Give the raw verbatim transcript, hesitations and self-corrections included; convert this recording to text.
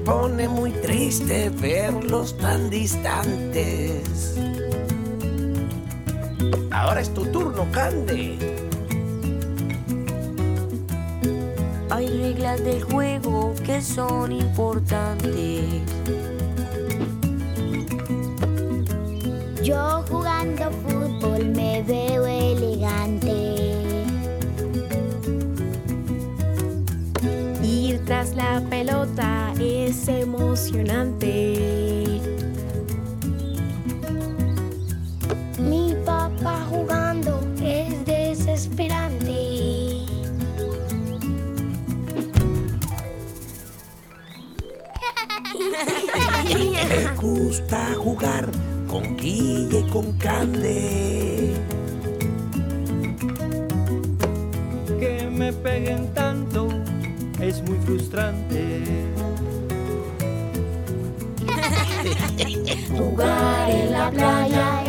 pone muy triste verlos tan distantes. Ahora es tu turno, Cande. Hay reglas del juego que son importantes. Yo jugando fútbol me veo elegante. Ir tras la pelota es emocionante. Mi papá jugando es desesperante. Me gusta jugar con Guille y con Cande. Que me peguen tanto es muy frustrante. Jugar en la playa